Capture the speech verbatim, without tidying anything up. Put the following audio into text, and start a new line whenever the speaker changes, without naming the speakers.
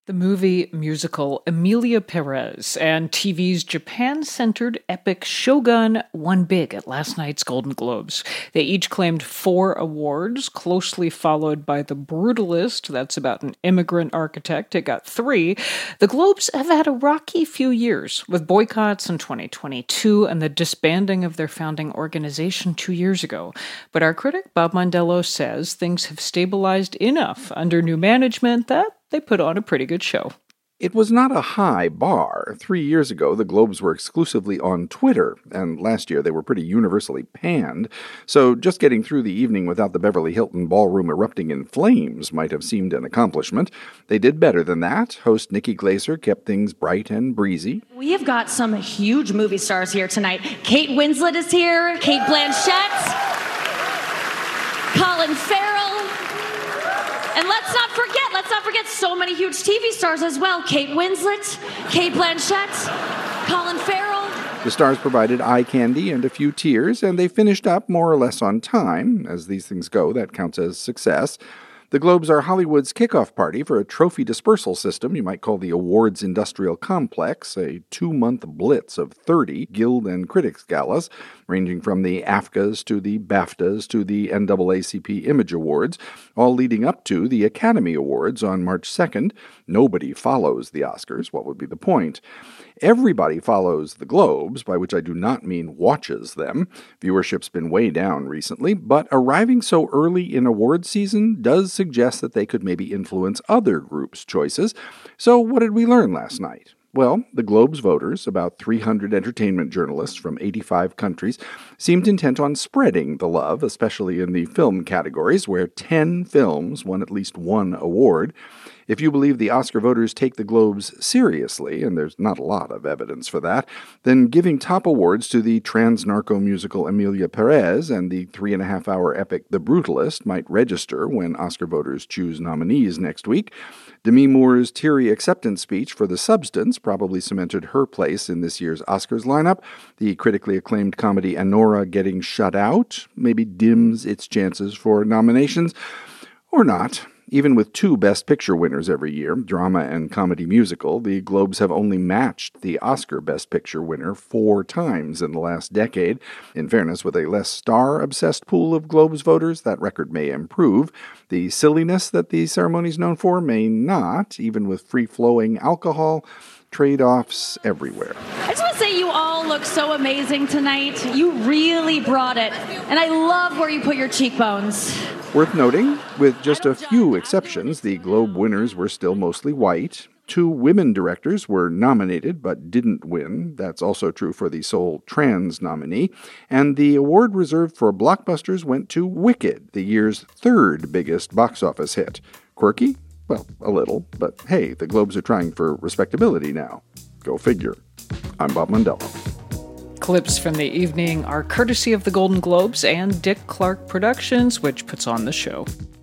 The movie musical Emilia Perez and T V's Japan-centered epic Shogun won big at last night's Golden Globes. They each claimed four awards, closely followed by The Brutalist, that's about an immigrant architect. It got three. The Globes have had a rocky few years, with boycotts in twenty twenty-two and the disbanding of their founding organization two years ago. But our critic, Bob Mondello, says things have stabilized enough under new management that they put on a pretty good show.
It was not a high bar. Three years ago, the Globes were exclusively on Twitter, and last year they were pretty universally panned. So just getting through the evening without the Beverly Hilton ballroom erupting in flames might have seemed an accomplishment. They did better than that. Host Nikki Glaser kept things bright and breezy.
We have got some huge movie stars here tonight. Kate Winslet is here, Cate Blanchett, Colin Farrell. And let's not forget, let's not forget so many huge T V stars as well. Kate Winslet, Cate Blanchett, Colin Farrell.
The stars provided eye candy and a few tears, and they finished up more or less on time. As these things go, that counts as success. The Globes are Hollywood's kickoff party for a trophy dispersal system you might call the awards industrial complex, a two-month blitz of thirty Guild and Critics galas, ranging from the AFCAs to the BAFTAs to the N double A C P Image Awards, all leading up to the Academy Awards on March second. Nobody follows the Oscars. What would be the point? Everybody follows the Globes, by which I do not mean watches them. Viewership's been way down recently, but arriving so early in award season does suggest that they could maybe influence other groups' choices. So what did we learn last night? Well, the Globes voters, about three hundred entertainment journalists from eighty-five countries, seemed intent on spreading the love, especially in the film categories, where ten films won at least one award. If you believe the Oscar voters take the Globes seriously, and there's not a lot of evidence for that, then giving top awards to the trans-narco musical Emilia Perez and the three-and-a-half-hour epic The Brutalist might register when Oscar voters choose nominees next week. Demi Moore's teary acceptance speech for The Substance probably cemented her place in this year's Oscars lineup. The critically acclaimed comedy Anora Getting Shut Out maybe dims its chances for nominations, or not. Even with two Best Picture winners every year, drama and comedy musical, the Globes have only matched the Oscar Best Picture winner four times in the last decade. In fairness, with a less star-obsessed pool of Globes voters, that record may improve. The silliness that the ceremony is known for may not, even with free-flowing alcohol. Trade-offs everywhere.
I just want to say you all look so amazing tonight. You really brought it. And I love where you put your cheekbones.
Worth noting, with just a few exceptions, the Globe winners were still mostly white. Two women directors were nominated but didn't win. That's also true for the sole trans nominee. And the award reserved for blockbusters went to Wicked, the year's third biggest box office hit. Quirky? Well, a little, but hey, the Globes are trying for respectability now. Go figure. I'm Bob Mondello.
Clips from the evening are courtesy of the Golden Globes and Dick Clark Productions, which puts on the show.